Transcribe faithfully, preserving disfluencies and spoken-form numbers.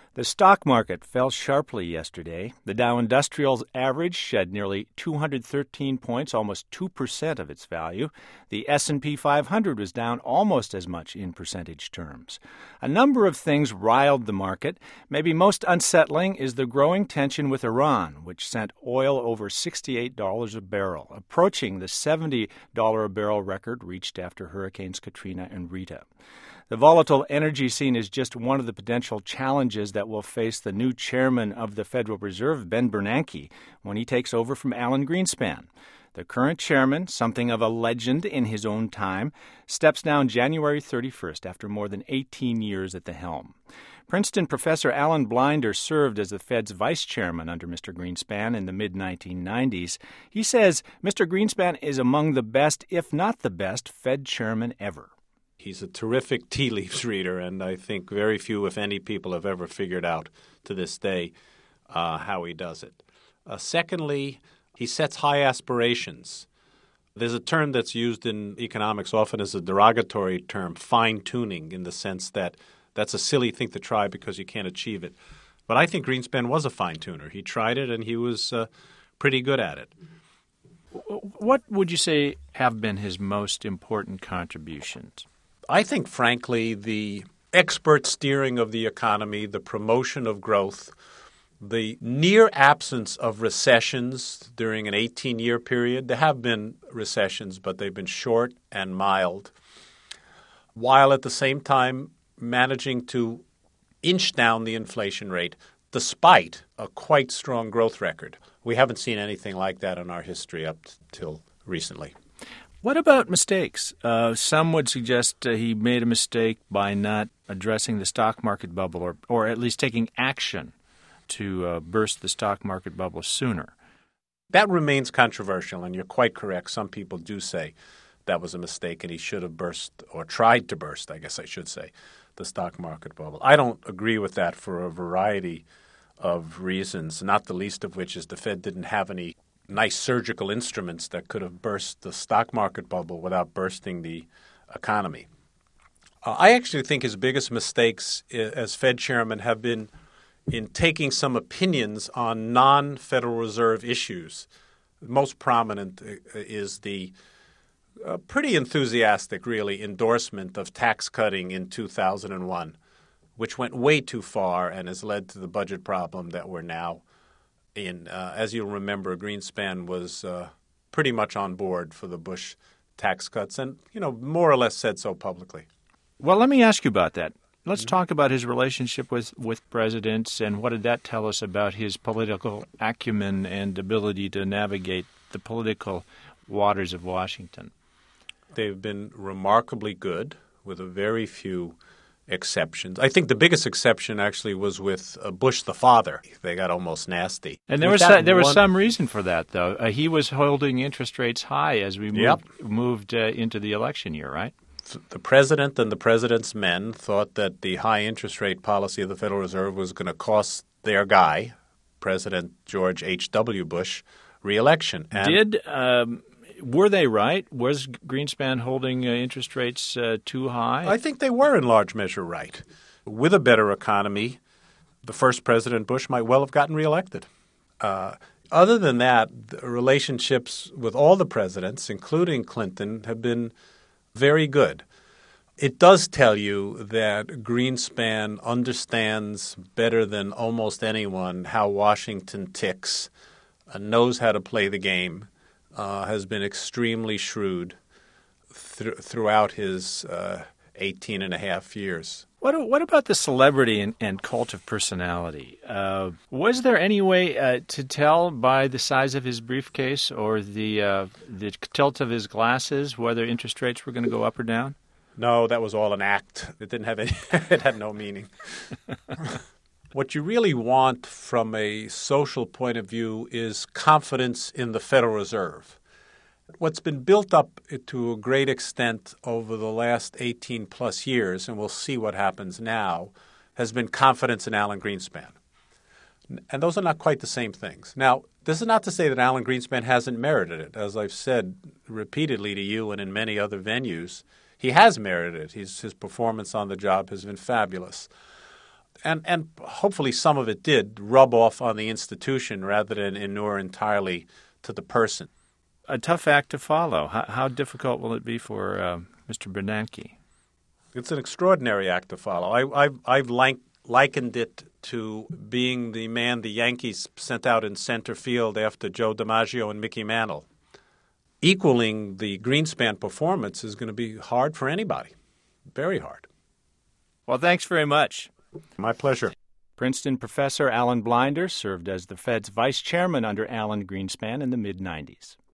The stock market fell sharply yesterday. The Dow Industrials average shed nearly two hundred thirteen points, almost two percent of its value. The S and P five hundred was down almost as much in percentage terms. A number of things riled the market. Maybe most unsettling is the growing tension with Iran, which sent oil over sixty-eight dollars a barrel, approaching the seventy dollars a barrel record reached after Hurricanes Katrina and Rita. The volatile energy scene is just one of the potential challenges that will face the new chairman of the Federal Reserve, Ben Bernanke, when he takes over from Alan Greenspan. The current chairman, something of a legend in his own time, steps down January thirty-first after more than eighteen years at the helm. Princeton professor Alan Blinder served as the Fed's vice chairman under Mister Greenspan in the mid nineteen nineties. He says Mister Greenspan is among the best, if not the best, Fed chairman ever. He's a terrific tea leaves reader, and I think very few, if any, people have ever figured out to this day uh, how he does it. Uh, secondly, he sets high aspirations. There's a term that's used in economics often as a derogatory term, fine-tuning, in the sense that that's a silly thing to try because you can't achieve it. But I think Greenspan was a fine-tuner. He tried it, and he was uh, pretty good at it. What would you say have been his most important contributions? I think, frankly, the expert steering of the economy, the promotion of growth, the near absence of recessions during an eighteen-year period. There have been recessions, but they've been short and mild, while at the same time managing to inch down the inflation rate despite a quite strong growth record. We haven't seen anything like that in our history up till recently. What about mistakes? Uh, some would suggest uh, he made a mistake by not addressing the stock market bubble or, or at least taking action to uh, burst the stock market bubble sooner. That remains controversial, and you're quite correct. Some people do say that was a mistake and he should have burst or tried to burst, I guess I should say, the stock market bubble. I don't agree with that for a variety of reasons, not the least of which is the Fed didn't have any nice surgical instruments that could have burst the stock market bubble without bursting the economy. Uh, I actually think his biggest mistakes as Fed chairman have been in taking some opinions on non-Federal Reserve issues. Most prominent is the uh, pretty enthusiastic, really, endorsement of tax cutting in two thousand one, which went way too far and has led to the budget problem that we're now in. Uh, as you'll remember, Greenspan was uh, pretty much on board for the Bush tax cuts and, you know, more or less said so publicly. Well, let me ask you about that. Let's mm-hmm. talk about his relationship with, with presidents, and what did that tell us about his political acumen and ability to navigate the political waters of Washington? They've been remarkably good, with a very few exceptions. I think the biggest exception actually was with uh, Bush the father. They got almost nasty. And there was some, there one... was some reason for that, though. Uh, he was holding interest rates high as we moved, yep. moved uh, into the election year, right? The president and the president's men thought that the high interest rate policy of the Federal Reserve was going to cost their guy, President George H W. Bush, re-election. And Did um, were they right? Was Greenspan holding uh, interest rates uh, too high? I think they were in large measure right. With a better economy, the first President Bush might well have gotten reelected. Uh, other than that, the relationships with all the presidents, including Clinton, have been very good. It does tell you that Greenspan understands better than almost anyone how Washington ticks, uh, knows how to play the game, uh, has been extremely shrewd th- throughout his uh, eighteen and a half years. What what about the celebrity and, and cult of personality? Uh, was there any way uh, to tell by the size of his briefcase or the uh, the tilt of his glasses whether interest rates were going to go up or down? No, that was all an act. It didn't have any. It had no meaning. What you really want from a social point of view is confidence in the Federal Reserve. What's been built up to a great extent over the last eighteen plus years, and we'll see what happens now, has been confidence in Alan Greenspan. And those are not quite the same things. Now, this is not to say that Alan Greenspan hasn't merited it. As I've said repeatedly to you and in many other venues, he has merited it. He's, his performance on the job has been fabulous. And and hopefully some of it did rub off on the institution rather than inure entirely to the person. A tough act to follow. How, how difficult will it be for uh, Mister Bernanke? It's an extraordinary act to follow. I, I've, I've like, likened it to being the man the Yankees sent out in center field after Joe DiMaggio and Mickey Mantle. Equaling the Greenspan performance is going to be hard for anybody. Very hard. Well, thanks very much. My pleasure. Princeton professor Alan Blinder served as the Fed's vice chairman under Alan Greenspan in the mid nineties.